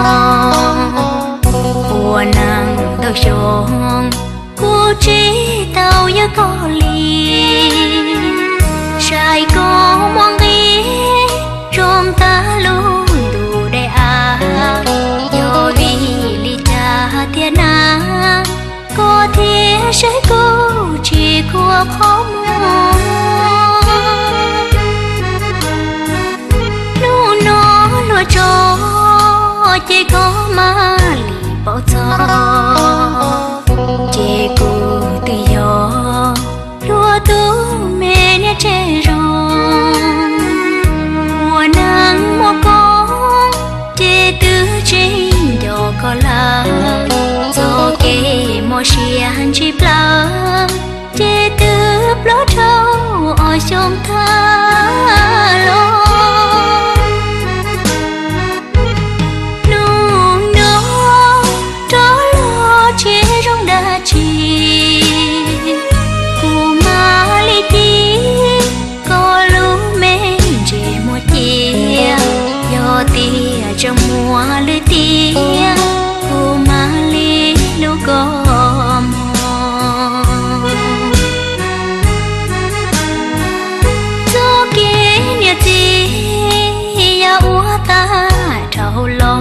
của nàng tao chồng cô chỉ tao nhớ có ly trai có mong ý trong ta luôn đủ để do vì lý cha thiên na có thể sẽ cô chỉ của khó mong nu nó lo cho chỉ có mà lì bao giờ chỉ cô tự do lúa tú mẹ nhé trẻ rong mùa nắng mùa có chỉ tứ trên đó có là do kê mùa xiên chỉ plơ chỉ tứ lót trâu ở trong tha lo trong mùa lưới tia cô má lý lũ có mò gió kia nhà gì ya úa ta trâu lo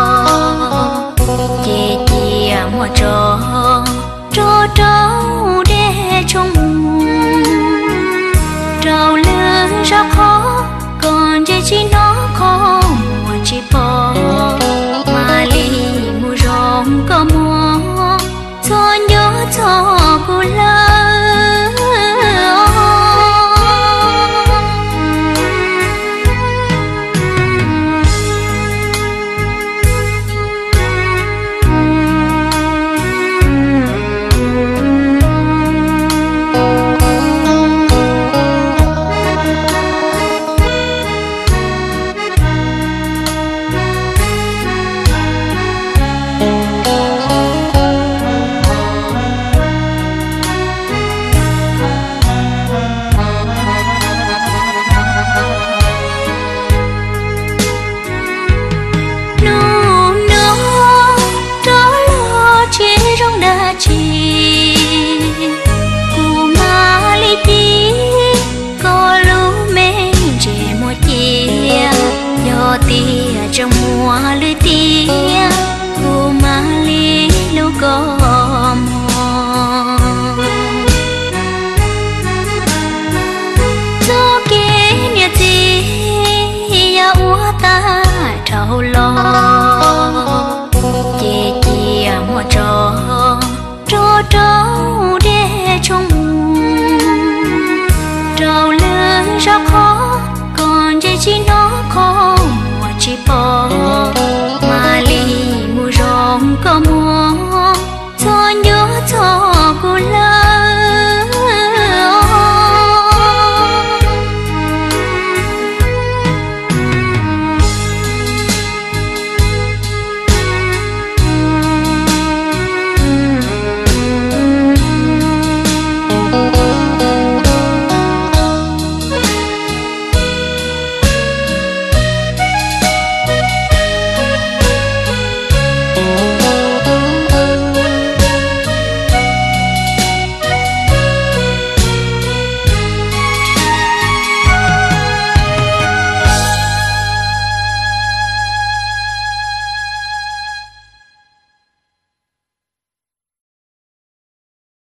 chị mùa trâu để trong trâu lớn rất khó còn chị chỉ nó khó chỉ bỏ mà li mù rong có mua cho nhớ cho cô lỡ trong mùa lưới tia cô má lý lũ có mò gió kia nhà gì ya úa ta trâu lo chị mùa trâu để trong trâu lớn rất khó còn chị chỉ nó khó chỉ bỏ mà li mù rong có